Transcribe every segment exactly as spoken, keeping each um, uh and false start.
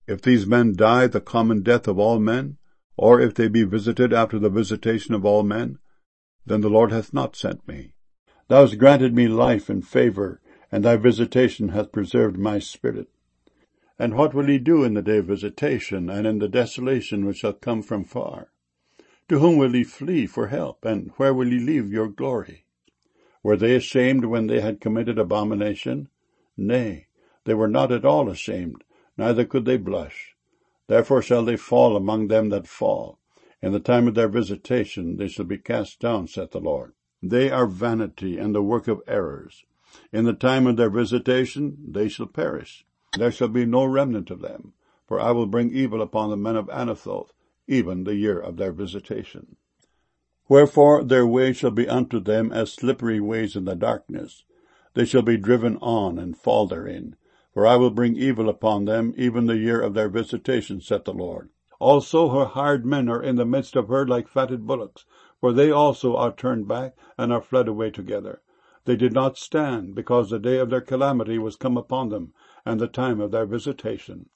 If these men die the common death of all men, or if they be visited after the visitation of all men, then the Lord hath not sent me. Thou hast granted me life and favour, and thy visitation hath preserved my spirit. And what will he do in the day of visitation, and in the desolation which shall come from far? To whom will he flee for help, and where will he leave your glory? Were they ashamed when they had committed abomination? Nay, they were not at all ashamed, neither could they blush. Therefore shall they fall among them that fall. In the time of their visitation they shall be cast down, saith the Lord. They are vanity and the work of errors. In the time of their visitation they shall perish. There shall be no remnant of them, for I will bring evil upon the men of Anathoth, even the year of their visitation. Wherefore their way shall be unto them as slippery ways in the darkness. They shall be driven on and fall therein. For I will bring evil upon them, even the year of their visitation, saith the Lord. Also her hired men are in the midst of her like fatted bullocks, for they also are turned back, and are fled away together. They did not stand, because the day of their calamity was come upon them, and the time of their visitation.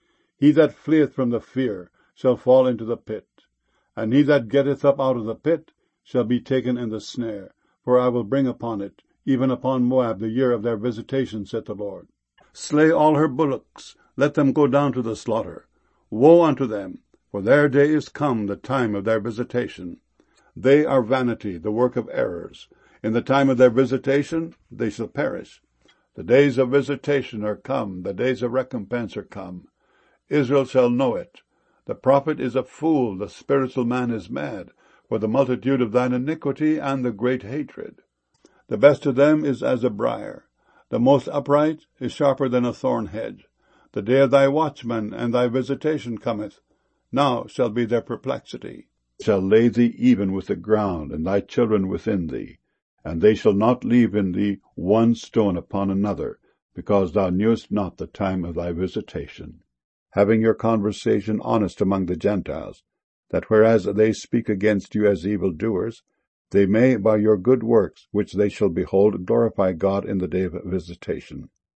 He that fleeth from the fear shall fall into the pit, and he that getteth up out of the pit shall be taken in the snare. For I will bring upon it, even upon Moab, the year of their visitation, saith the Lord. Slay all her bullocks, let them go down to the slaughter. Woe unto them, for their day is come, the time of their visitation. They are vanity, the work of errors. In the time of their visitation they shall perish. The days of visitation are come, the days of recompense are come. Israel shall know it. The prophet is a fool, the spiritual man is mad, for the multitude of thine iniquity and the great hatred. The best of them is as a briar. The most upright is sharper than a thorn hedge. The day of thy watchman and thy visitation cometh. Now shall be their perplexity. Shall lay thee even with the ground, and thy children within thee. And they shall not leave in thee one stone upon another, because thou knewest not the time of thy visitation. Having your conversation honest among the Gentiles, that whereas they speak against you as evildoers, they may by your good works, which they shall behold, glorify God in the day of visitation.